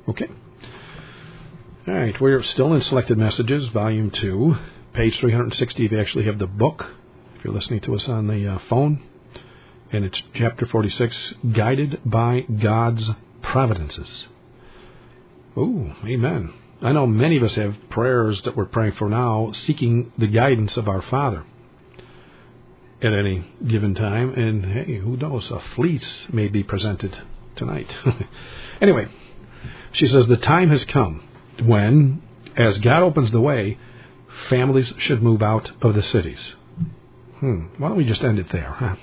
Okay. All right, we're still in Selected Messages, Volume 2, page 360 if you actually have the book, if you're listening to us on the phone. And it's Chapter 46, Guided by God's Providences. Oh, amen. I know many of us have prayers that we're praying for now, seeking the guidance of our Father at any given time. And, hey, who knows, a fleece may be presented tonight. Anyway, she says, the time has come when, as God opens the way, families should move out of the cities. Why don't we just end it there, huh?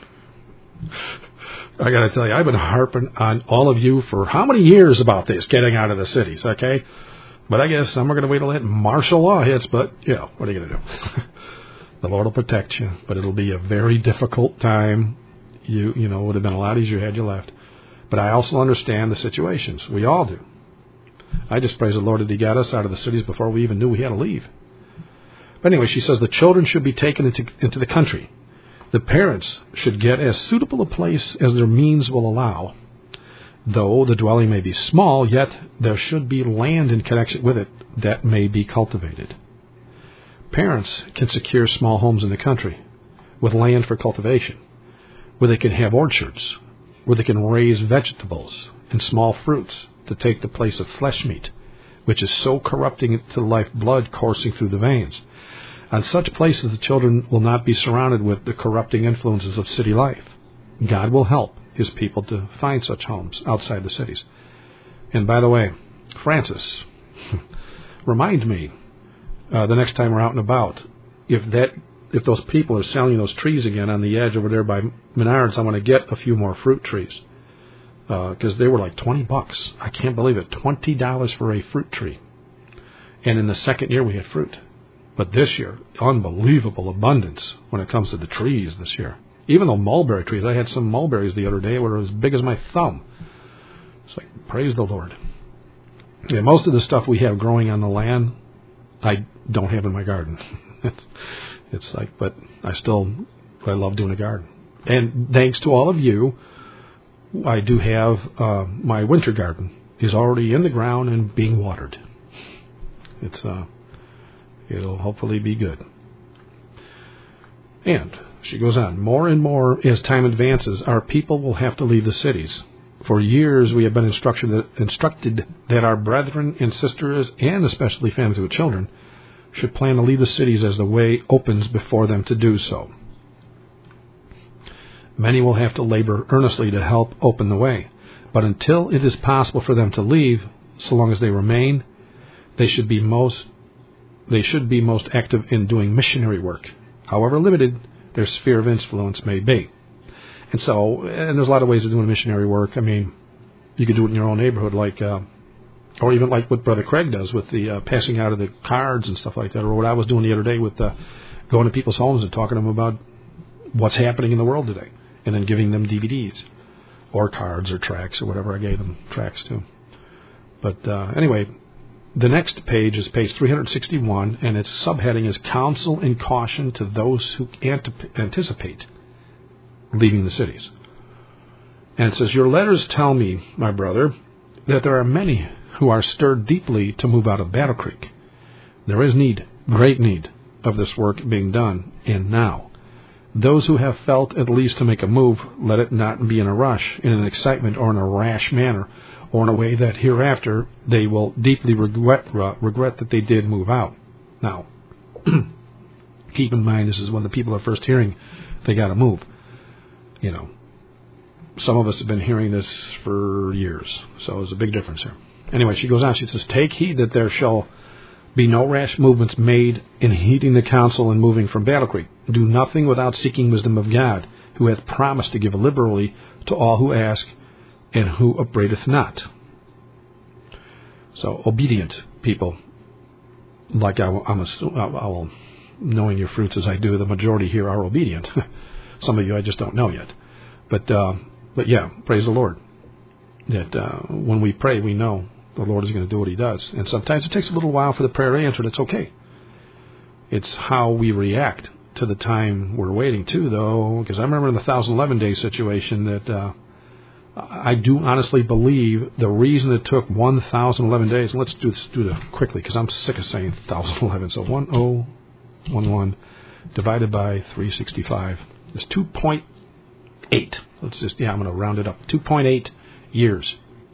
I got to tell you, I've been harping on all of you for how many years about this, getting out of the cities, okay? But I guess some are going to wait till that martial law hits, but, what are you going to do? The Lord will protect you, but it'll be a very difficult time. It would have been a lot easier had you left. But I also understand the situations. We all do. I just praise the Lord that He got us out of the cities before we even knew we had to leave. But anyway, she says the children should be taken into the country. The parents should get as suitable a place as their means will allow. Though the dwelling may be small, yet there should be land in connection with it that may be cultivated. Parents can secure small homes in the country with land for cultivation, where they can have orchards, where they can raise vegetables and small fruits to take the place of flesh meat, which is so corrupting to life blood coursing through the veins. On such places, the children will not be surrounded with the corrupting influences of city life. God will help His people to find such homes outside the cities. And by the way, Francis, remind me the next time we're out and about, if those people are selling those trees again on the edge over there by Menards, I want to get a few more fruit trees because they were like $20. I can't believe it, $20 for a fruit tree. And in the second year we had fruit. But this year, unbelievable abundance when it comes to the trees this year. Even the mulberry trees. I had some mulberries the other day that were as big as my thumb. It's like, praise the Lord. Yeah, most of the stuff we have growing on the land, I don't have in my garden. It's like, but I love doing a garden. And thanks to all of you, I do have my winter garden is already in the ground and being watered. It'll hopefully be good. And she goes on, more and more as time advances, our people will have to leave the cities. For years we have been instructed that our brethren and sisters, and especially families with children, should plan to leave the cities as the way opens before them to do so. Many will have to labor earnestly to help open the way, but until it is possible for them to leave, so long as they remain, they should be most active in doing missionary work, however limited their sphere of influence may be. And there's a lot of ways of doing missionary work. I mean, you could do it in your own neighborhood, or even like what Brother Craig does with the passing out of the cards and stuff like that, or what I was doing the other day with going to people's homes and talking to them about what's happening in the world today, and then giving them DVDs or cards or tracts or whatever I gave them tracts to. But anyway, the next page is page 361, and its subheading is Counsel and Caution to Those Who Anticipate Leaving the Cities. And it says, your letters tell me, my brother, that there are many who are stirred deeply to move out of Battle Creek. There is need, great need, of this work being done, and now. Those who have felt at least to make a move, let it not be in a rush, in an excitement, or in a rash manner, or in a way that hereafter they will deeply regret that they did move out. Now, keep in mind, this is when the people are first hearing they got to move. Some of us have been hearing this for years, so there's a big difference here. Anyway, she goes on, she says, take heed that there shall be no rash movements made in heeding the counsel and moving from Battle Creek. Do nothing without seeking wisdom of God, who hath promised to give liberally to all who ask, and who upbraideth not. So, obedient people, like I'm knowing your fruits as I do, the majority here are obedient. Some of you I just don't know yet. But yeah, praise the Lord. That when we pray, we know the Lord is going to do what He does. And sometimes it takes a little while for the prayer answered. It's okay. It's how we react to the time we're waiting too, though. Because I remember in the 1011 day situation that I do honestly believe the reason it took 1,011 days, and let's do this quickly because I'm sick of saying 1,011. So 1011 divided by 365 is 2.8. I'm going to round it up. 2.8 years.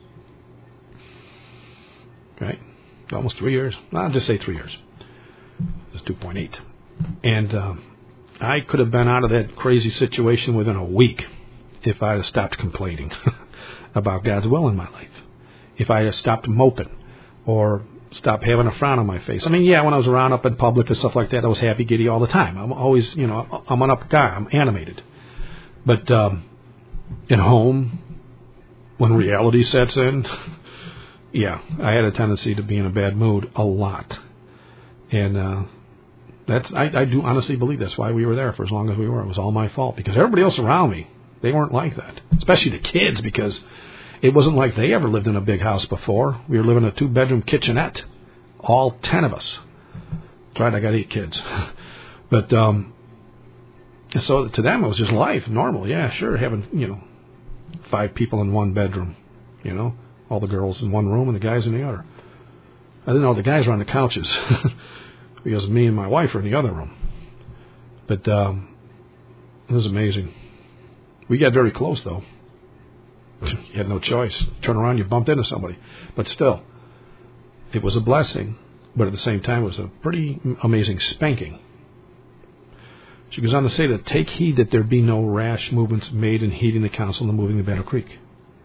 Right? Almost 3 years. I'll just say 3 years. It's 2.8. And I could have been out of that crazy situation within a week if I had stopped complaining about God's will in my life. If I had stopped moping or stopped having a frown on my face. I mean, yeah, when I was around up in public and stuff like that, I was happy, giddy all the time. I'm always, I'm an up guy. I'm animated. But at home, when reality sets in, yeah, I had a tendency to be in a bad mood a lot. And I do honestly believe that's why we were there for as long as we were. It was all my fault because everybody else around me, they weren't like that, especially the kids, because it wasn't like they ever lived in a big house before. We were living in a 2-bedroom kitchenette, all 10 of us. That's right, I got 8 kids. But so to them, it was just life, normal. Yeah, sure, having 5 people in 1 bedroom, all the girls in one room and the guys in the other. I didn't know the guys were on the couches because me and my wife were in the other room. But it was amazing. We got very close, though. You had no choice. Turn around, you bumped into somebody. But still, it was a blessing. But at the same time, it was a pretty amazing spanking. She goes on to say that, take heed that there be no rash movements made in heeding the counsel and moving the Battle Creek.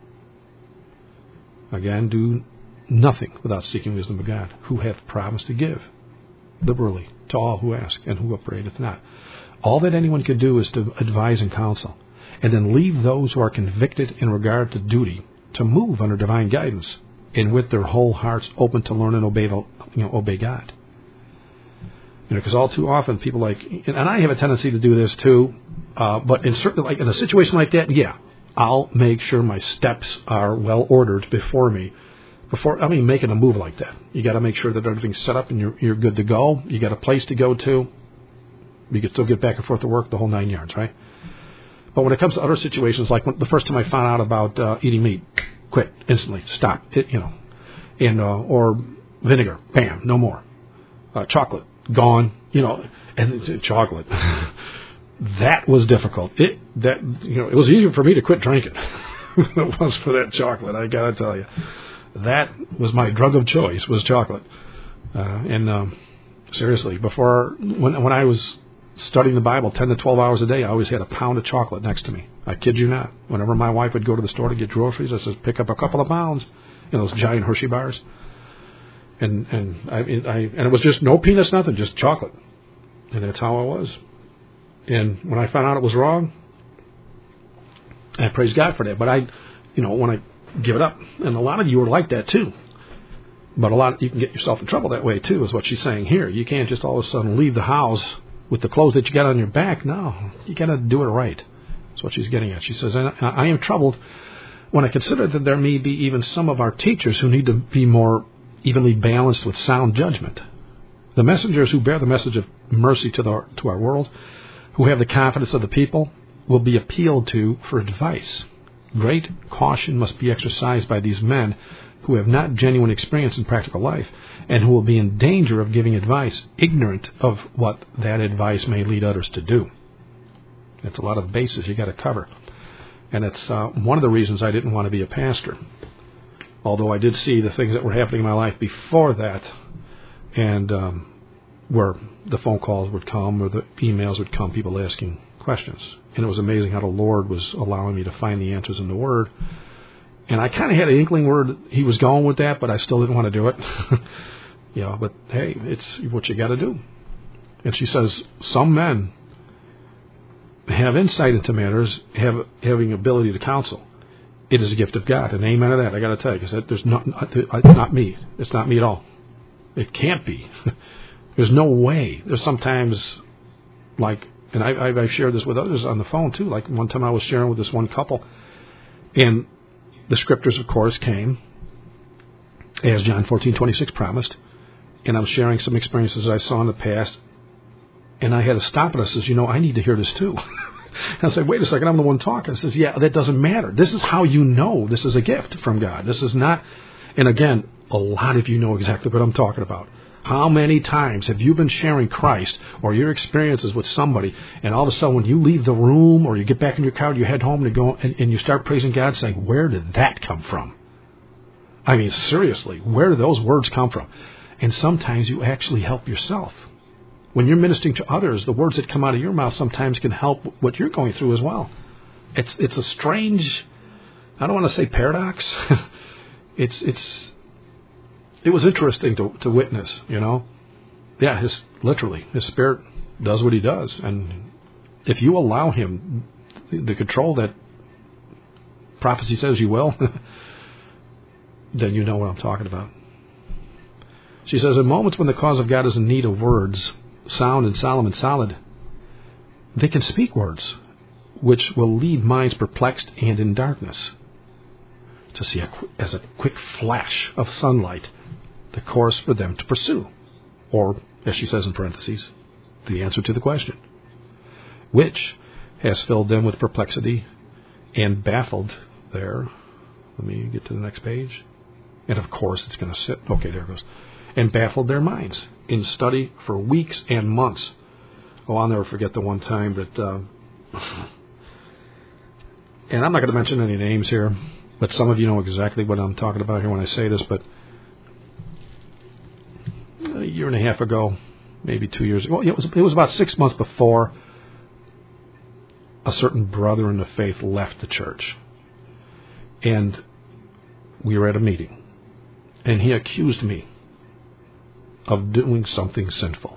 Again, do nothing without seeking wisdom of God, who hath promised to give liberally to all who ask, and who upbraideth not. All that anyone can do is to advise and counsel, and then leave those who are convicted in regard to duty to move under divine guidance, and with their whole hearts open to learn and obey God. Because all too often people and I have a tendency to do this too, but in a situation like that, yeah, I'll make sure my steps are well ordered before making a move like that. You got to make sure that everything's set up and you're good to go. You got a place to go to. You can still get back and forth to work, the whole 9 yards, right? But when it comes to other situations, like the first time I found out about eating meat, quit instantly, stop, or vinegar, bam, no more. Chocolate, gone, and chocolate. That was difficult. It was easier for me to quit drinking than it was for that chocolate. I gotta tell you, that was my drug of choice, was chocolate. Seriously, when I was studying the Bible 10 to 12 hours a day, I always had a pound of chocolate next to me. I kid you not. Whenever my wife would go to the store to get groceries, I said, pick up a couple of pounds, those giant Hershey bars. And it was just no peanuts, nothing, just chocolate. And that's how I was. And when I found out it was wrong, I praise God for that. But when I give it up, and a lot of you are like that too. But you can get yourself in trouble that way too, is what she's saying here. You can't just all of a sudden leave the house with the clothes that you got on your back. No, you got to do it right. That's what she's getting at. She says, I am troubled when I consider that there may be even some of our teachers who need to be more evenly balanced with sound judgment. The messengers who bear the message of mercy to our world, who have the confidence of the people, will be appealed to for advice. Great caution must be exercised by these men who have not genuine experience in practical life, and who will be in danger of giving advice ignorant of what that advice may lead others to do. That's a lot of bases you got to cover. And it's one of the reasons I didn't want to be a pastor. Although I did see the things that were happening in my life before that, and where the phone calls would come or the emails would come, people asking questions. And it was amazing how the Lord was allowing me to find the answers in the Word. And I kind of had an inkling where he was going with that, but I still didn't want to do it. But hey, it's what you got to do. And she says, some men have insight into matters, having ability to counsel. It is a gift of God, and amen to that. I got to tell you, because it's not me. It's not me at all. It can't be. There's no way. There's sometimes, and I've shared this with others on the phone too. Like one time I was sharing with this one couple, and the scriptures, of course, came as John 14:26 promised, and I'm sharing some experiences I saw in the past, and I had to stop it. I says, I need to hear this too. I say, wait a second, I'm the one talking. He says, yeah, that doesn't matter. This is how you know this is a gift from God. This is not, and again, a lot of you know exactly what I'm talking about. How many times have you been sharing Christ or your experiences with somebody, and all of a sudden when you leave the room or you get back in your car, you head home and you go and you start praising God, saying, where did that come from? I mean, seriously, where do those words come from? And sometimes you actually help yourself. When you're ministering to others, the words that come out of your mouth sometimes can help what you're going through as well. It's a strange, I don't want to say paradox. It was interesting to witness, you know. Yeah, his Spirit does what he does. And if you allow him the control that prophecy says you will, then you know what I'm talking about. She says, in moments when the cause of God is in need of words, sound and solemn and solid, they can speak words which will lead minds perplexed and in darkness to see as a quick flash of sunlight the course for them to pursue, or, as she says in parentheses, the answer to the question, which has filled them with perplexity and baffled their, let me get to the next page, and of course it's going to sit, okay, there it goes, and baffled their minds in study for weeks and months. Oh, I'll never forget the one time that, and I'm not going to mention any names here, but some of you know exactly what I'm talking about here when I say this, but a year and a half ago, maybe 2 years ago, it was about 6 months before a certain brother in the faith left the church. And we were at a meeting, and he accused me of doing something sinful.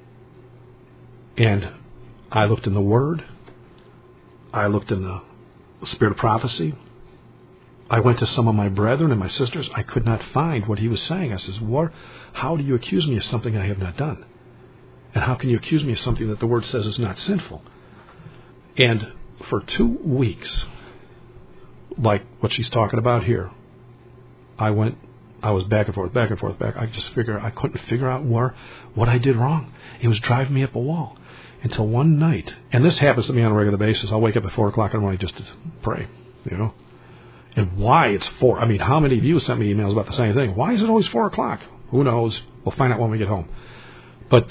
And I looked in the Word, I looked in the Spirit of prophecy, I went to some of my brethren and my sisters. I could not find what he was saying. I says, how do you accuse me of something I have not done? And how can you accuse me of something that the Word says is not sinful? And for 2 weeks, like what she's talking about here, I was back and forth. I couldn't figure out what I did wrong. It was driving me up a wall. Until one night, and this happens to me on a regular basis, I'll wake up at 4 o'clock in the morning just to pray, you know. And why it's 4? I mean, how many of you sent me emails about the same thing? Why is it always 4 o'clock? Who knows? We'll find out when we get home. But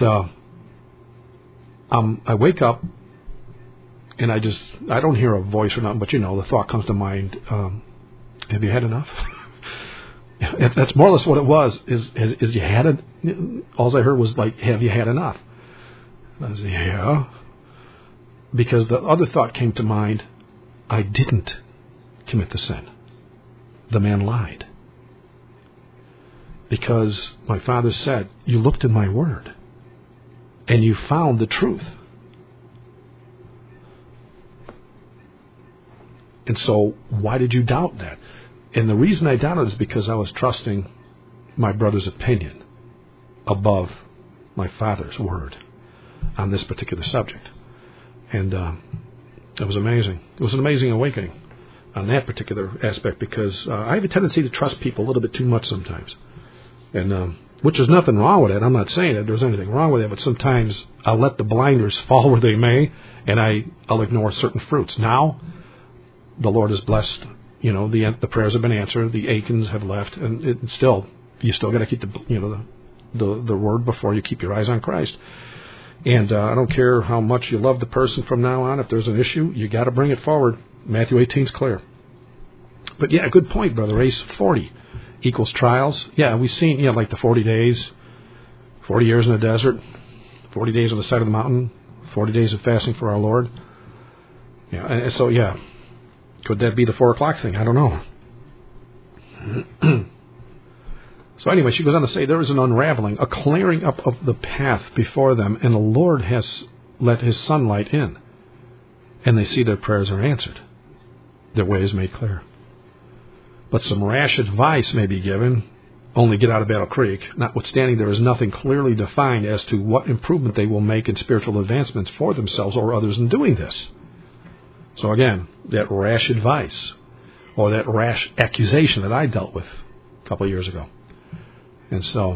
I wake up, and I don't hear a voice or nothing, but you know, the thought comes to mind, have you had enough? That's more or less what it was, is you had it. All I heard was like, have you had enough? And I said, yeah. Because the other thought came to mind, I didn't commit the sin. The man lied. Because my father said, you looked in my Word, and you found the truth. And so, why did you doubt that? And the reason I doubted is because I was trusting my brother's opinion above my father's word on this particular subject. And it was amazing. It was an amazing awakening on that particular aspect, because I have a tendency to trust people a little bit too much sometimes. And which is nothing wrong with it. I'm not saying that there's anything wrong with it, but sometimes I'll let the blinders fall where they may, and I'll ignore certain fruits. Now, the Lord has blessed. You know, the prayers have been answered. The Achans have left, and you still got to keep the word before you keep your eyes on Christ. And I don't care how much you love the person from now on. If there's an issue, you got to bring it forward. Matthew 18 is clear. But yeah, good point, Brother Race. 40 equals trials. Yeah, we've seen like the 40 days, 40 years in the desert, 40 days on the side of the mountain, 40 days of fasting for our Lord. Yeah, and so yeah. Could that be the 4 o'clock thing? I don't know. So anyway, she goes on to say, there is an unraveling, a clearing up of the path before them, and the Lord has let His sunlight in. And they see their prayers are answered. Their way is made clear. But some rash advice may be given, only get out of Battle Creek, notwithstanding there is nothing clearly defined as to what improvement they will make in spiritual advancements for themselves or others in doing this. So again, that rash advice, or that rash accusation that I dealt with a couple of years ago. And so,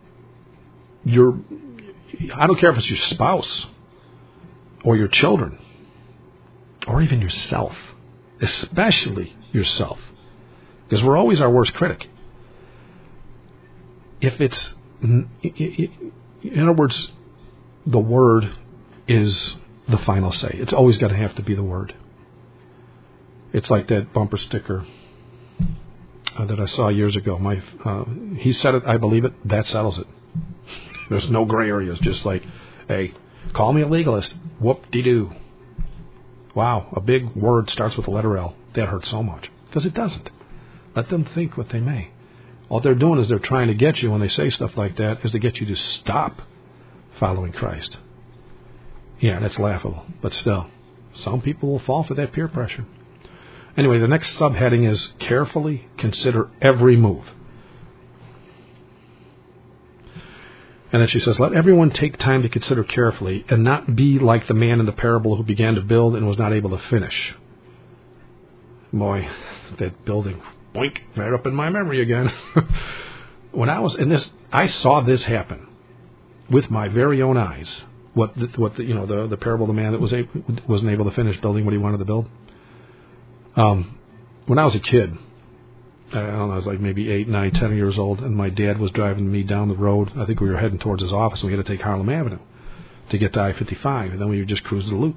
I don't care if it's your spouse or your children or even yourself, especially yourself, because we're always our worst critic. If it's, in other words, the Word is the final say. It's always got to have to be the Word. It's like that bumper sticker that I saw years ago. He said it, I believe it, that settles it. There's no gray areas, just like, hey, call me a legalist. Whoop-de-doo. Wow, a big word starts with the letter L. That hurts so much. Because it doesn't. Let them think what they may. All they're doing is they're trying to get you, when they say stuff like that, is to get you to stop following Christ. Yeah, that's laughable. But still, some people will fall for that peer pressure. Anyway, the next subheading is carefully consider every move. And then she says, let everyone take time to consider carefully and not be like the man in the parable who began to build and was not able to finish. Boy, that building, boink, right up in my memory again. When I was in this, I saw this happen with my very own eyes. The parable of the man that wasn't able to finish building what he wanted to build. When I was a kid, I don't know, I was like maybe 8, 9, 10 years old, and my dad was driving me down the road. I think we were heading towards his office, and we had to take Harlem Avenue to get to I-55, and then we would just cruise the loop.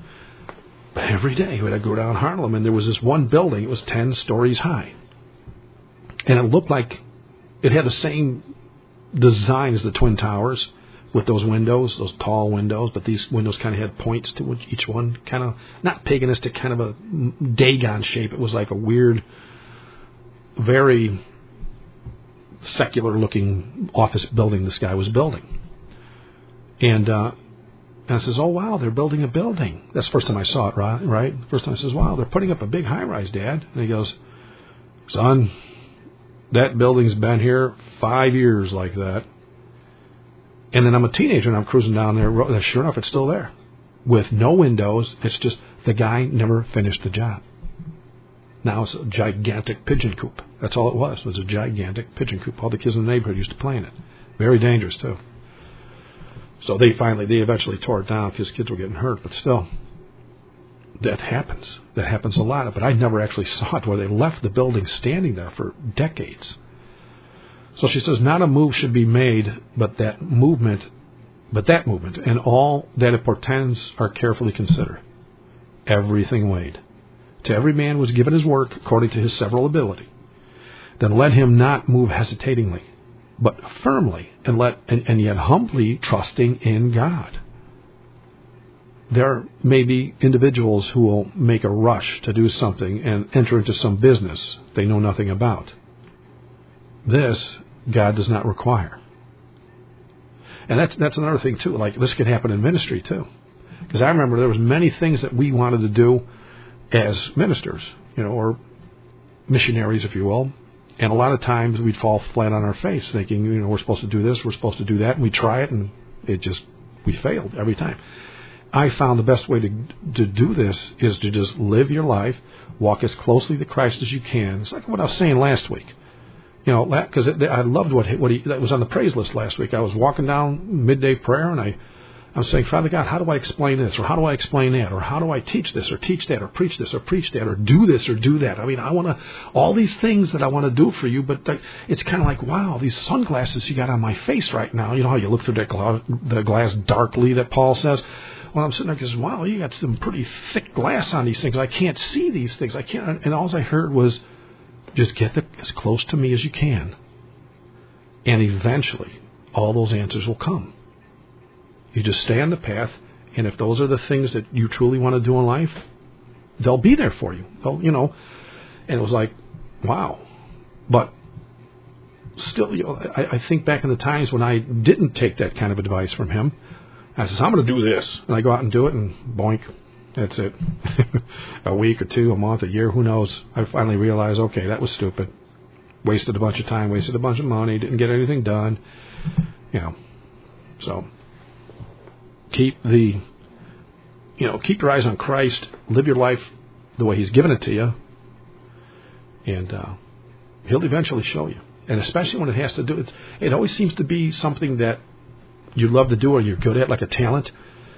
Every day we'd go down Harlem, and there was this one building. It was 10 stories high, and it looked like it had the same design as the Twin Towers with those windows, those tall windows, but these windows kind of had points to each one, kind of not paganistic, kind of a Dagon shape. It was like a weird, very secular-looking office building this guy was building. And I says, oh, wow, they're building a building. That's the first time I saw it, right? First time I says, wow, they're putting up a big high-rise, Dad. And he goes, son, that building's been here 5 years like that. And then I'm a teenager, and I'm cruising down there. Sure enough, it's still there. With no windows. It's just the guy never finished the job. Now it's a gigantic pigeon coop. That's all it was. It was a gigantic pigeon coop. All the kids in the neighborhood used to play in it. Very dangerous, too. So they eventually tore it down because kids were getting hurt. But still, that happens. That happens a lot. But I never actually saw it where they left the building standing there for decades. So she says, not a move should be made, but that movement and all that it portends are carefully considered. Everything weighed. To every man was given his work according to his several ability. Then let him not move hesitatingly, but firmly, and yet humbly trusting in God. There may be individuals who will make a rush to do something and enter into some business they know nothing about. This God does not require. And that's another thing too. Like this can happen in ministry too. Because I remember there was many things that we wanted to do as ministers, or missionaries, if you will. And a lot of times we'd fall flat on our face thinking, we're supposed to do this, we're supposed to do that, and we try it, and we failed every time. I found the best way to do this is to just live your life, walk as closely to Christ as you can. It's like what I was saying last week. Because I loved what that was on the praise list last week. I was walking down midday prayer, and I'm saying, Father God, how do I explain this, or how do I explain that, or how do I teach this, or teach that, or preach this, or preach that, or do this, or do that? I mean, I want to, all these things that I want to do for you, but it's kind of like, wow, these sunglasses you got on my face right now. You know how you look through the glass darkly that Paul says? Well, I'm sitting there because, wow, you got some pretty thick glass on these things. I can't see these things. I can't. And all I heard was, just get as close to me as you can. And eventually, all those answers will come. You just stay on the path, and if those are the things that you truly want to do in life, they'll be there for you. And it was like, wow. But still, I think back in the times when I didn't take that kind of advice from him. I says, I'm going to do this. And I go out and do it, and boink, that's it. A week or two, a month, a year, who knows. I finally realized, okay, that was stupid. Wasted a bunch of time, wasted a bunch of money, didn't get anything done. So keep your eyes on Christ, live your life the way He's given it to you, and He'll eventually show you. And especially when it has to do, it always seems to be something that you love to do or you're good at, like a talent.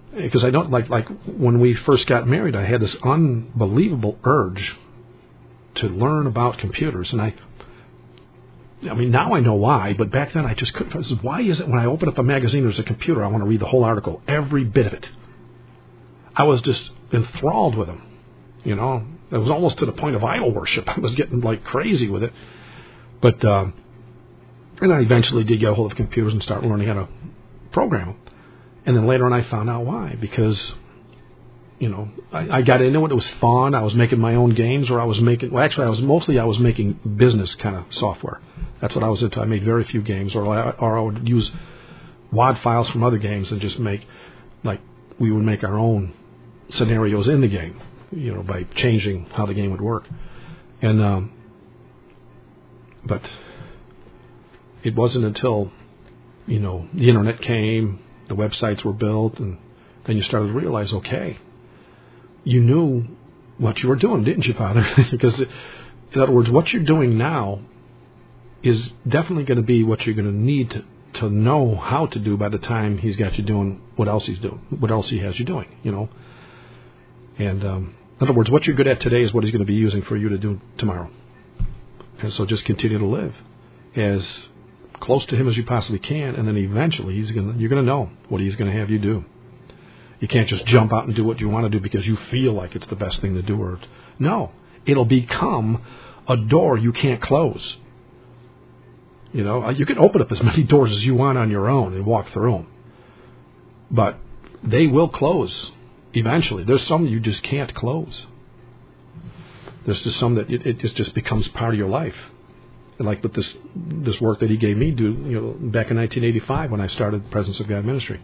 because I don't like when we first got married, I had this unbelievable urge to learn about computers, and I mean, now I know why, but back then I just couldn't. I said, why is it when I open up a magazine, there's a computer, I want to read the whole article, every bit of it. I was just enthralled with them, you know. It was almost to the point of idol worship. I was getting like crazy with it. But, and I eventually did get a hold of computers and start learning how to program them. And then later on I found out why, because, you know, I got into it. It was fun. I was making my own games, or I was making, well, actually I was making business kind of software. That's what I was into. I made very few games, or I would use WAD files from other games and just make, like, we would make our own scenarios in the game, you know, by changing how the game would work. And, but it wasn't until, you know, the internet came, the websites were built, and then you started to realize, okay, you knew what you were doing, didn't you, Father? Because, in other words, what you're doing now is definitely going to be what you're going to need to know how to do by the time he's got you doing what else he's doing, what else he has you doing, you know. And in other words, what you're good at today is what he's going to be using for you to do tomorrow. And so just continue to live as close to him as you possibly can, and then eventually you're going to know what he's going to have you do. You can't just jump out and do what you want to do because you feel like it's the best thing to do. Or no, it'll become a door you can't close. You know, you can open up as many doors as you want on your own and walk through them, but they will close eventually. There's some you just can't close. There's just some that it just becomes part of your life. And like with this work that he gave me do, you know, back in 1985 when I started Presence of God Ministry.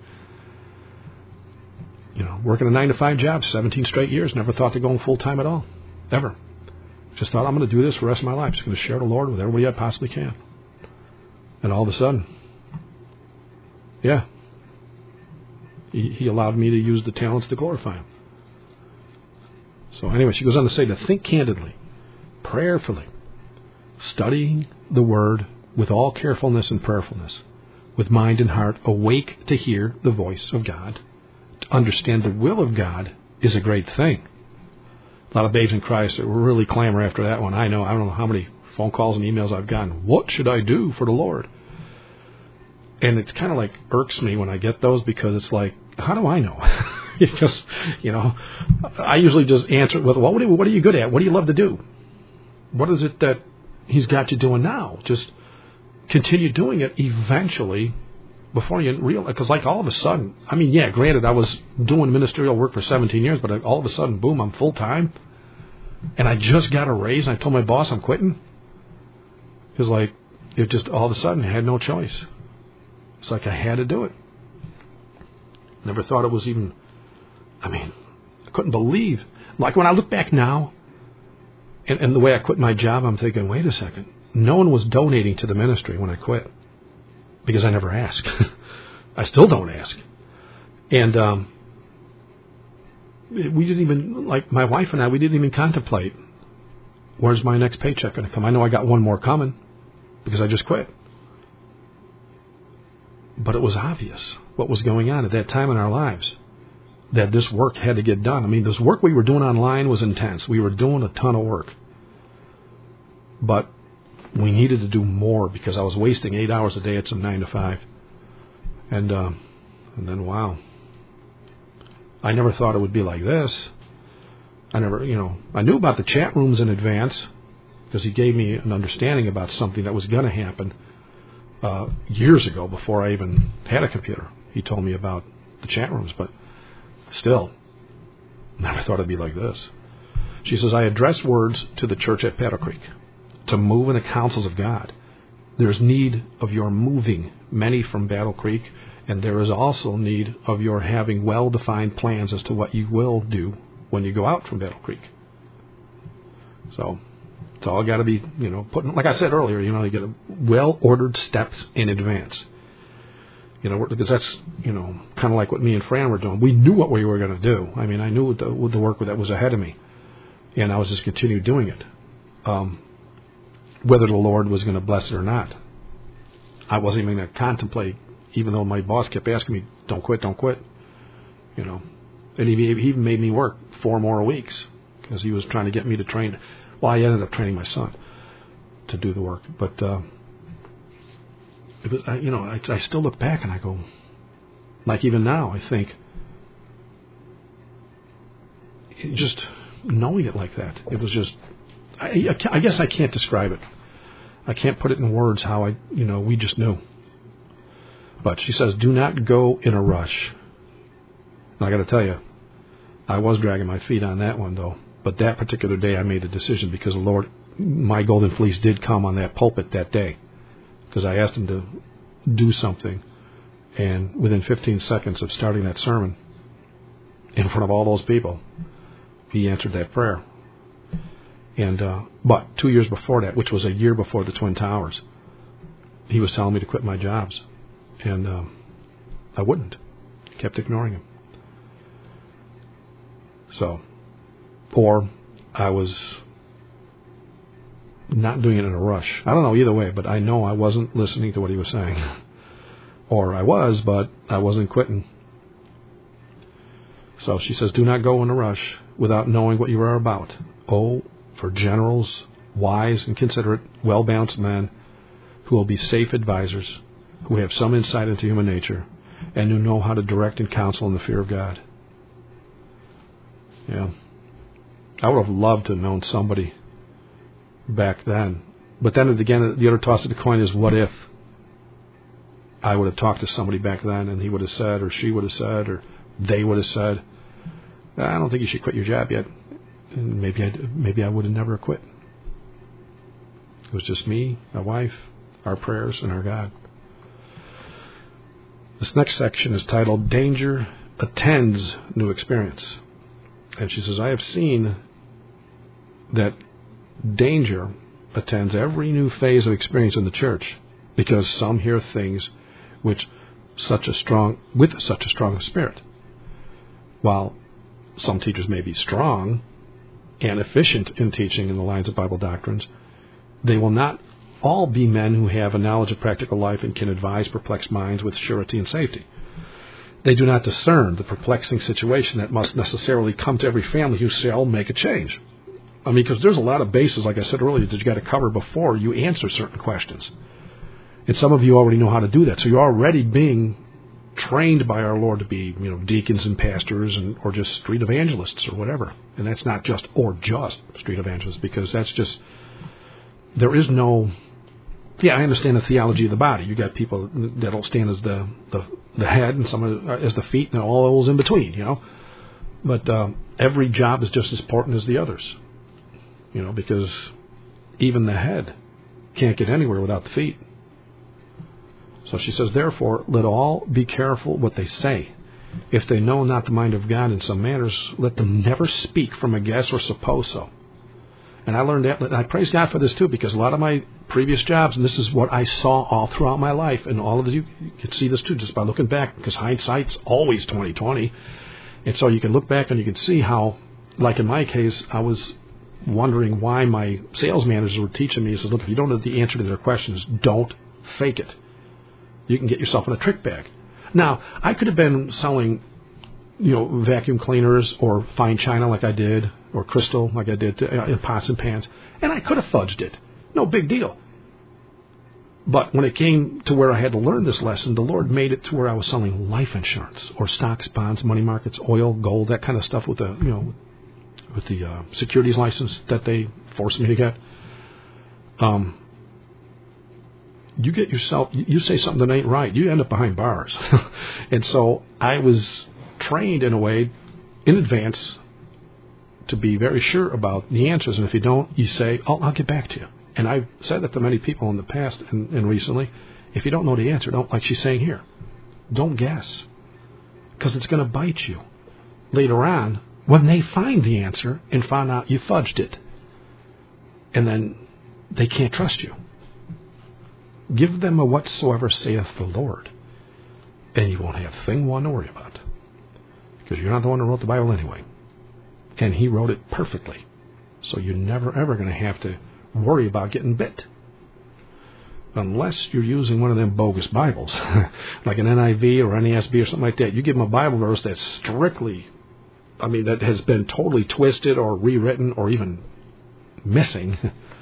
You know, working a 9-to-5 job, 17 straight years, never thought to go full time at all, ever. Just thought, I'm going to do this for the rest of my life. Just going to share the Lord with everybody I possibly can. And all of a sudden, yeah, he allowed me to use the talents to glorify him. So anyway, she goes on to say to think candidly, prayerfully, studying the Word with all carefulness and prayerfulness, with mind and heart awake to hear the voice of God. To understand the will of God is a great thing. A lot of babes in Christ that really clamor after that one. I don't know how many phone calls and emails I've gotten. What should I do for the Lord? And it's kind of like irks me when I get those, because it's like, how do I know? It's just, you know, I usually just answer it with, well, what are you good at? What do you love to do? What is it that he's got you doing now? Just continue doing it eventually before you realize, because like all of a sudden, I mean, yeah, granted, I was doing ministerial work for 17 years, but all of a sudden, boom, I'm full-time, and I just got a raise, and I told my boss I'm quitting. Because, like, it just all of a sudden, I had no choice. It's like I had to do it. Never thought it was even, I mean, I couldn't believe. Like, when I look back now, and the way I quit my job, I'm thinking, wait a second, no one was donating to the ministry when I quit. Because I never asked. I still don't ask. And we didn't even, like my wife and I, we didn't even contemplate, where's my next paycheck going to come? I know I got one more coming because I just quit. But it was obvious what was going on at that time in our lives, that this work had to get done. I mean, this work we were doing online was intense. We were doing a ton of work. But we needed to do more because I was wasting 8 hours a day at some 9-to-5. And then, wow. I never thought it would be like this. I knew about the chat rooms in advance because he gave me an understanding about something that was going to happen years ago before I even had a computer. He told me about the chat rooms, but still, never thought it'd be like this. She says, I address words to the church at Battle Creek to move in the counsels of God. There is need of your moving many from Battle Creek, and there is also need of your having well-defined plans as to what you will do when you go out from Battle Creek. So it's all got to be, put in, like I said earlier, you get a well-ordered steps in advance. Because that's, kind of like what me and Fran were doing. We knew what we were going to do. I mean, I knew with the work that was ahead of me, and I was just continue doing it. Whether the Lord was going to bless it or not, I wasn't even going to contemplate, even though my boss kept asking me, don't quit. And he even made me work 4 more weeks because he was trying to get me to train. Well, I ended up training my son to do the work. But, I still look back and I go, like even now, I think, just knowing it like that, it was just, I guess I can't describe it. I can't put it in words how we just knew. But she says, do not go in a rush. And I got to tell you, I was dragging my feet on that one, though. But that particular day, I made a decision because the Lord, my golden fleece did come on that pulpit that day. Because I asked him to do something. And within 15 seconds of starting that sermon, in front of all those people, he answered that prayer. And but 2 years before that, which was a year before the Twin Towers, he was telling me to quit my jobs. And I wouldn't. Kept ignoring him. So, or I was not doing it in a rush. I don't know either way, but I know I wasn't listening to what he was saying. Or I was, but I wasn't quitting. So she says, do not go in a rush without knowing what you are about. Oh, for generals, wise and considerate, well-balanced men who will be safe advisors, who have some insight into human nature, and who know how to direct and counsel in the fear of God. Yeah. I would have loved to have known somebody back then. But then again, the other toss of the coin is, what if I would have talked to somebody back then and he would have said, or she would have said, or they would have said, I don't think you should quit your job yet. And maybe I would have never quit. It was just me, my wife, our prayers, and our God. This next section is titled, Danger Attends New Experience. And she says, I have seen that danger attends every new phase of experience in the church, because some hear things with such a strong spirit. While some teachers may be strong and efficient in teaching in the lines of Bible doctrines, they will not all be men who have a knowledge of practical life and can advise perplexed minds with surety and safety. They do not discern the perplexing situation that must necessarily come to every family who shall make a change. I mean, because there's a lot of bases, like I said earlier, that you got to cover before you answer certain questions. And some of you already know how to do that. So you're already being trained by our Lord to be, deacons and pastors or just street evangelists or whatever. And that's not just street evangelists, because that's just, there is no, I understand the theology of the body. You got people that'll stand as the head and some as the feet and all those in between, But every job is just as important as the others, because even the head can't get anywhere without the feet. So she says, therefore, let all be careful what they say. If they know not the mind of God in some matters, let them never speak from a guess or suppose so. And I learned that, and I praise God for this too, because a lot of my previous jobs, and this is what I saw all throughout my life, and all of you can see this too just by looking back, because hindsight's always 20/20. And so you can look back and you can see how, like in my case, I was wondering why my sales managers were teaching me. He says, look, if you don't know the answer to their questions, don't fake it. You can get yourself in a trick bag. Now, I could have been selling, vacuum cleaners or fine china like I did, or crystal like I did in pots and pans, and I could have fudged it. No big deal. But when it came to where I had to learn this lesson, the Lord made it to where I was selling life insurance or stocks, bonds, money markets, oil, gold, that kind of stuff with the, with the securities license that they forced me to get. You get yourself, you say something that ain't right, you end up behind bars. And so I was trained in a way in advance to be very sure about the answers. And if you don't, you say, I'll get back to you. And I've said that to many people in the past and recently. If you don't know the answer, don't, like she's saying here, don't guess, because it's going to bite you later on when they find the answer and find out you fudged it. And then they can't trust you. Give them a whatsoever saith the Lord, and you won't have thing one to worry about, because you're not the one who wrote the Bible anyway. And he wrote it perfectly, so you're never ever going to have to worry about getting bit. unless you're using one of them bogus Bibles, like an NIV or NASB or something like that. You give them a Bible verse that's strictly, that has been totally twisted or rewritten or even missing,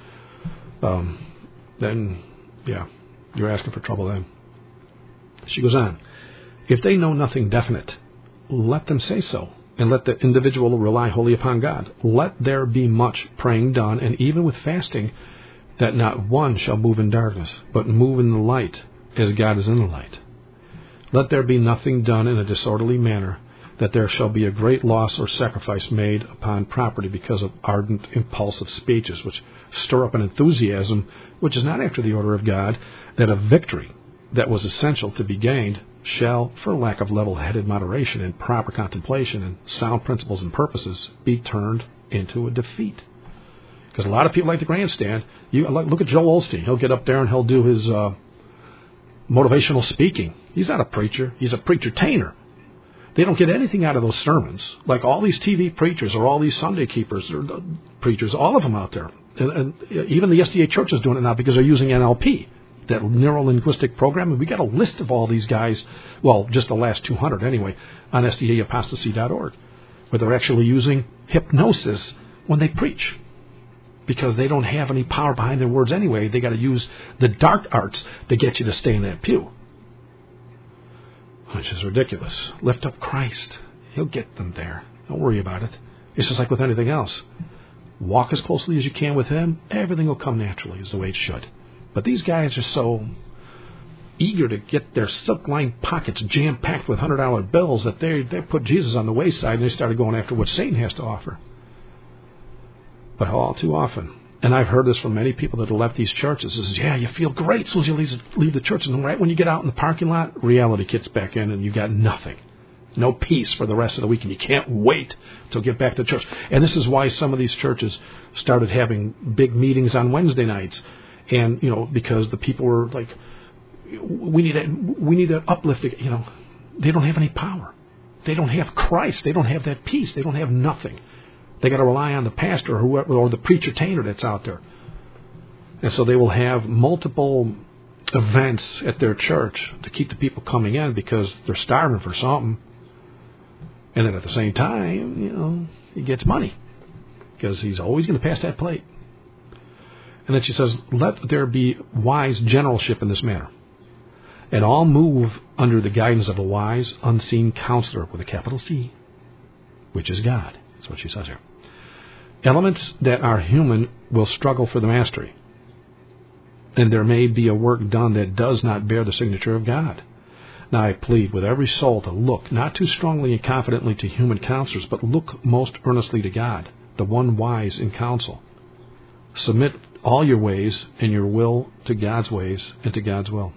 then, yeah, you're asking for trouble then. She goes on, if they know nothing definite, let them say so, and let the individual rely wholly upon God. Let there be much praying done, and even with fasting, that not one shall move in darkness, but move in the light, as God is in the light. Let there be nothing done in a disorderly manner, that there shall be a great loss or sacrifice made upon property because of ardent, impulsive speeches, which stir up an enthusiasm which is not after the order of God, that a victory that was essential to be gained shall, for lack of level-headed moderation and proper contemplation and sound principles and purposes, be turned into a defeat. Because a lot of people like the grandstand. Look at Joel Osteen. He'll get up there and he'll do his motivational speaking. He's not a preacher. He's a preacher-tainer. They don't get anything out of those sermons. Like all these TV preachers or all these Sunday keepers or preachers, all of them out there. And even the SDA church is doing it now because they're using NLP, that neuro-linguistic program. And we got a list of all these guys, well, just the last 200 anyway, on SDAapostasy.org, where they're actually using hypnosis when they preach. Because they don't have any power behind their words anyway. They got to use the dark arts to get you to stay in that pew. Which is ridiculous. Lift up Christ. He'll get them there. Don't worry about it. It's just like with anything else. Walk as closely as you can with Him. Everything will come naturally, is the way it should. But these guys are so eager to get their silk-lined pockets jam-packed with $100 bills that they put Jesus on the wayside and they started going after what Satan has to offer. But all too often, and I've heard this from many people that have left these churches, is, yeah, you feel great as soon as you leave the church, and right when you get out in the parking lot, reality kicks back in and you got nothing. No peace for the rest of the week, and you can't wait to get back to church. And this is why some of these churches started having big meetings on Wednesday nights, and, because the people were like, we need an uplifting, they don't have any power. They don't have Christ. They don't have that peace. They don't have nothing. They got to rely on the pastor or whoever, or the preacher-tainer that's out there. And so they will have multiple events at their church to keep the people coming in because they're starving for something. And then at the same time, he gets money because he's always going to pass that plate. And then she says, let there be wise generalship in this matter, and all move under the guidance of a wise, unseen counselor with a capital C, which is God. That's what she says here. Elements that are human will struggle for the mastery, and there may be a work done that does not bear the signature of God. Now I plead with every soul to look not too strongly and confidently to human counselors, but look most earnestly to God, the one wise in counsel. Submit all your ways and your will to God's ways and to God's will.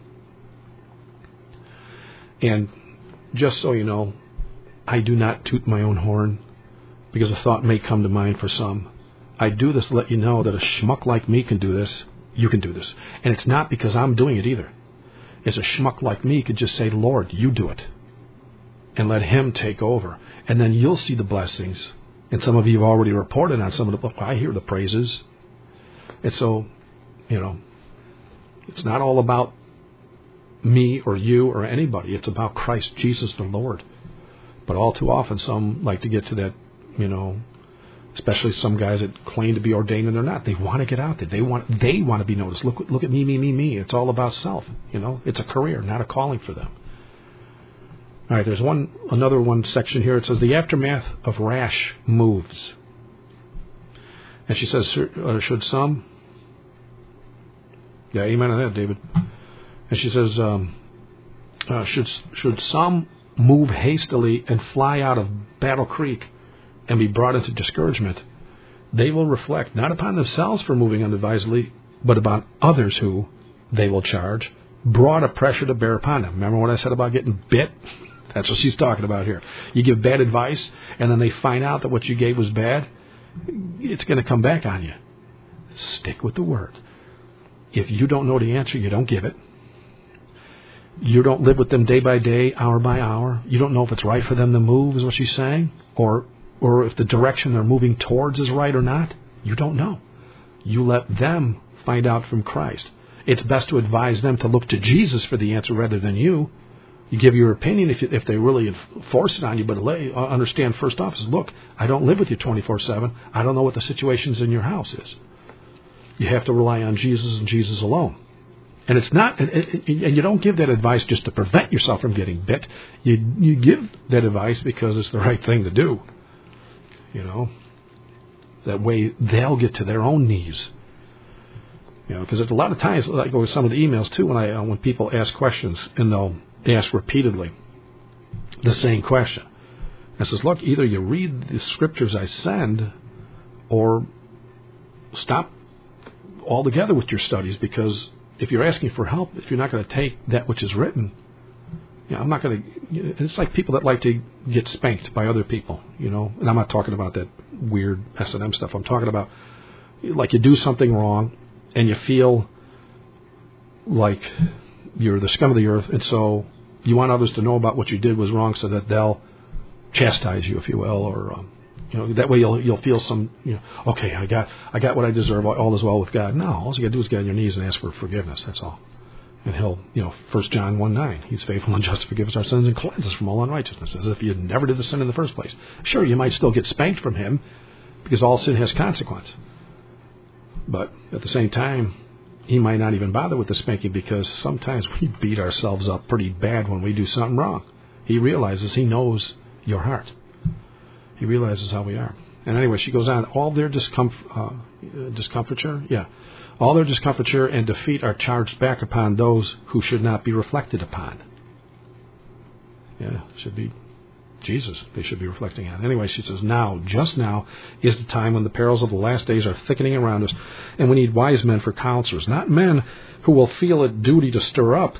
And just so you know, I do not toot my own horn, because a thought may come to mind for some. I do this to let you know that a schmuck like me can do this. You can do this. And it's not because I'm doing it either. It's a schmuck like me could just say, Lord, you do it. And let Him take over. And then you'll see the blessings. And some of you have already reported on some of the, I hear the praises. And so, it's not all about me or you or anybody. It's about Christ Jesus the Lord. But all too often some like to get to that, especially some guys that claim to be ordained and they're not. They want to get out there. They want to be noticed. Look at me. It's all about self. It's a career, not a calling for them. All right, there's another one section here. It says the aftermath of rash moves. And she says, should some? Yeah, amen on that, David. And she says, should some move hastily and fly out of Battle Creek and be brought into discouragement, they will reflect not upon themselves for moving unadvisedly, but upon others who, they will charge, brought a pressure to bear upon them. Remember what I said about getting bit? That's what she's talking about here. You give bad advice, and then they find out that what you gave was bad, it's going to come back on you. Stick with the word. If you don't know the answer, you don't give it. You don't live with them day by day, hour by hour. You don't know if it's right for them to move, is what she's saying, or if the direction they're moving towards is right or not. You don't know. You let them find out from Christ. it's best to advise them to look to Jesus for the answer rather than you. You give your opinion if they really force it on you, but understand first off is, look, I don't live with you 24/7. I don't know what the situations in your house is. You have to rely on Jesus and Jesus alone. And it's not, and you don't give that advice just to prevent yourself from getting bit. You give that advice because it's the right thing to do. You know, that way they'll get to their own knees. You know, because there's a lot of times, like with some of the emails too, when people ask questions and they'll ask repeatedly the same question. And it says, look, either you read the scriptures I send or stop altogether with your studies, because if you're asking for help, if you're not going to take that which is written, I'm not going to. It's like people that like to get spanked by other people, and I'm not talking about that weird S&M stuff. I'm talking about like you do something wrong and you feel like you're the scum of the earth, and so you want others to know about what you did was wrong so that they'll chastise you, if you will, or that way you'll feel some, okay, I got what I deserve, all is well with God. No, all you got to do is get on your knees and ask for forgiveness. That's all. And he'll, 1 John 1:9, he's faithful and just to forgive us our sins and cleanse us from all unrighteousness, as if you never did the sin in the first place. Sure, you might still get spanked from him because all sin has consequence. But at the same time, he might not even bother with the spanking, because sometimes we beat ourselves up pretty bad when we do something wrong. He realizes, he knows your heart. He realizes how we are. And anyway, she goes on, all their discomfiture, all their discomfiture and defeat are charged back upon those who should not be reflected upon. Yeah, should be Jesus they should be reflecting on. Anyway, she says, just now is the time when the perils of the last days are thickening around us, and we need wise men for counselors, not men who will feel it duty to stir up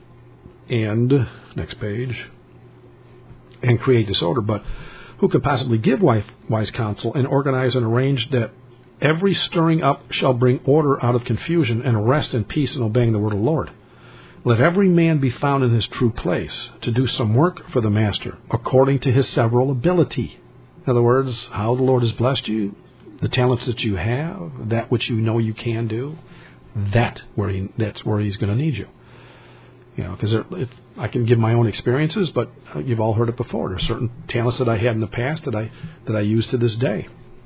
and, next page, and create disorder, but who could possibly give wise counsel and organize and arrange that every stirring up shall bring order out of confusion and rest and peace in obeying the word of the Lord. Let every man be found in his true place, to do some work for the master, according to his several ability. In other words, how the Lord has blessed you, the talents that you have, that which you know you can do, that's where he's going to need you. Because I can give my own experiences, but you've all heard it before. There are certain talents that I had in the past that I use to this day.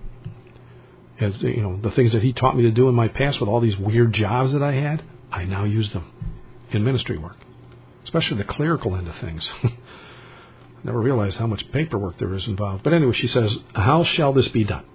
As the things that he taught me to do in my past with all these weird jobs that I had, I now use them in ministry work, especially the clerical end of things. Never realized how much paperwork there is involved. But anyway, she says, how shall this be done?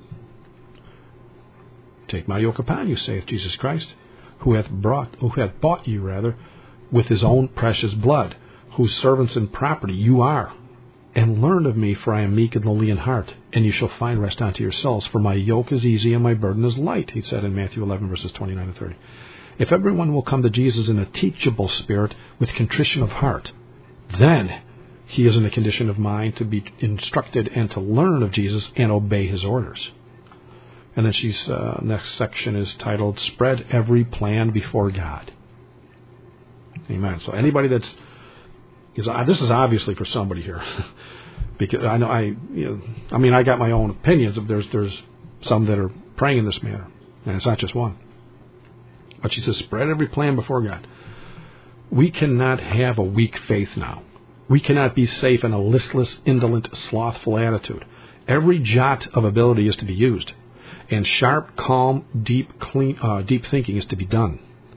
Take my yoke upon you, saith Jesus Christ, who hath bought you with his own precious blood, whose servants and property you are. And learn of me, for I am meek and lowly in heart, and you shall find rest unto your souls. For my yoke is easy and my burden is light, he said in Matthew 11, verses 29 and 30. If everyone will come to Jesus in a teachable spirit with contrition of heart, then he is in a condition of mind to be instructed and to learn of Jesus and obey his orders. And then she's next section is titled, Spread Every Plan Before God. Amen. So anybody this is obviously for somebody here, because I know I got my own opinions. There's some that are praying in this manner, and it's not just one. But she says, spread every plan before God. We cannot have a weak faith now. We cannot be safe in a listless, indolent, slothful attitude. Every jot of ability is to be used, and sharp, calm, deep thinking is to be done.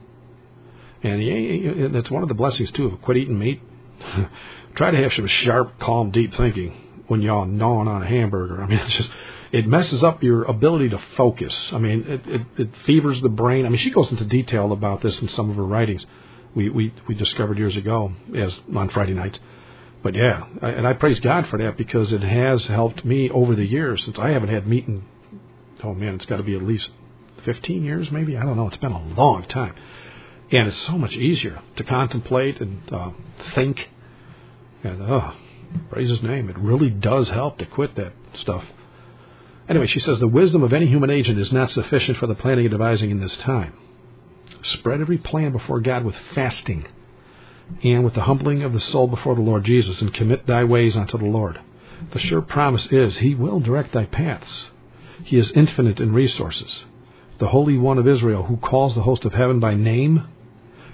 And that's one of the blessings, too. Quit eating meat. Try to have some sharp, calm, deep thinking when you're gnawing on a hamburger. It messes up your ability to focus. It fevers the brain. She goes into detail about this in some of her writings. We discovered years ago on Friday nights. But yeah, and I praise God for that, because it has helped me over the years, since I haven't had meat in, it's got to be at least 15 years maybe. I don't know. It's been a long time. And it's so much easier to contemplate and think. And praise his name. It really does help to quit that stuff. Anyway, she says, the wisdom of any human agent is not sufficient for the planning and devising in this time. Spread every plan before God with fasting and with the humbling of the soul before the Lord Jesus, and commit thy ways unto the Lord. The sure promise is, he will direct thy paths. He is infinite in resources. The Holy One of Israel, who calls the host of heaven by name,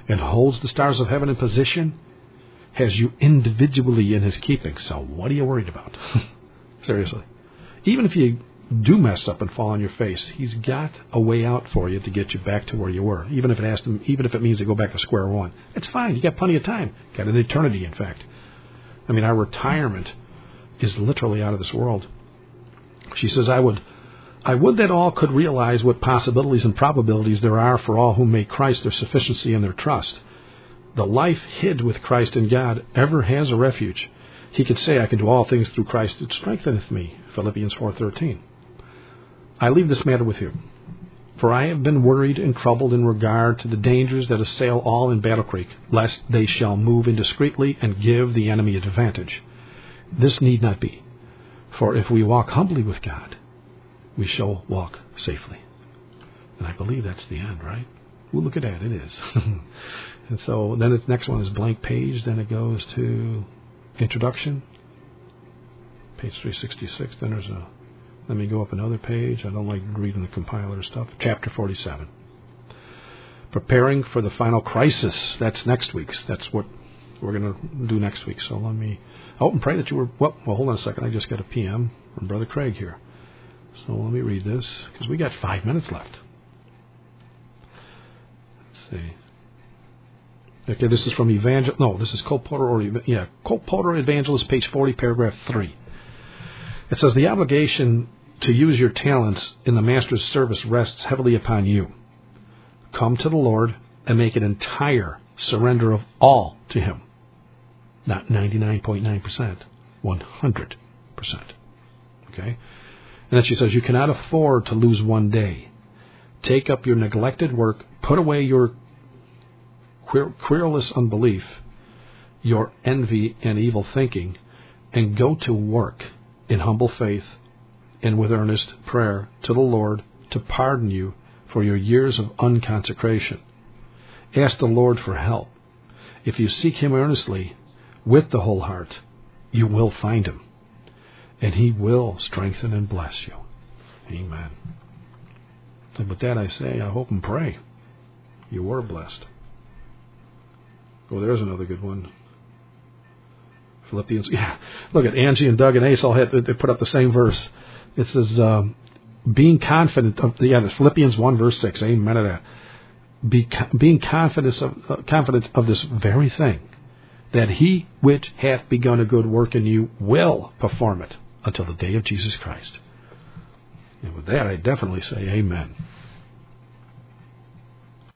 and holds the stars of heaven in position, has you individually in his keeping. So what are you worried about? Seriously. Even if you do mess up and fall on your face, he's got a way out for you to get you back to where you were. Even if it means to go back to square one. It's fine. You got plenty of time. Got an eternity, in fact. I mean, our retirement is literally out of this world. She says, I would that all could realize what possibilities and probabilities there are for all who make Christ their sufficiency and their trust. The life hid with Christ in God ever has a refuge. He could say, I can do all things through Christ that strengtheneth me. Philippians 4:13. I leave this matter with you. For I have been worried and troubled in regard to the dangers that assail all in Battle Creek, lest they shall move indiscreetly and give the enemy an advantage. This need not be. For if we walk humbly with God, we shall walk safely. And I believe that's the end, right? Well, look at that. It is. And so then the next one is blank page. Then it goes to introduction. Page 366. Then there's a... Let me go up another page. I don't like reading the compiler stuff. Chapter 47. Preparing for the final crisis. That's next week's. That's what we're going to do next week. So let me... I hope and pray that you were... Well, hold on a second. I just got a PM from Brother Craig here. So let me read this, because we got 5 minutes left. Let's see. Okay, this is from this is Colt Porter Evangelist, page 40, paragraph 3. It says, the obligation to use your talents in the Master's service rests heavily upon you. Come to the Lord and make an entire surrender of all to Him. Not 99.9%, 100%. Okay? And then she says, you cannot afford to lose one day. Take up your neglected work, put away your querulous unbelief, your envy and evil thinking, and go to work in humble faith and with earnest prayer to the Lord to pardon you for your years of unconsecration. Ask the Lord for help. If you seek Him earnestly with the whole heart, you will find Him, and He will strengthen and bless you. Amen. And with that I say, I hope and pray you were blessed. Oh, there's another good one. Philippians. Yeah, look at Angie and Doug and Ace all they put up the same verse. It says, being confident of it's Philippians 1 verse 6. Amen to that. Being confident of this very thing, that He which hath begun a good work in you will perform it until the day of Jesus Christ. And with that, I definitely say amen.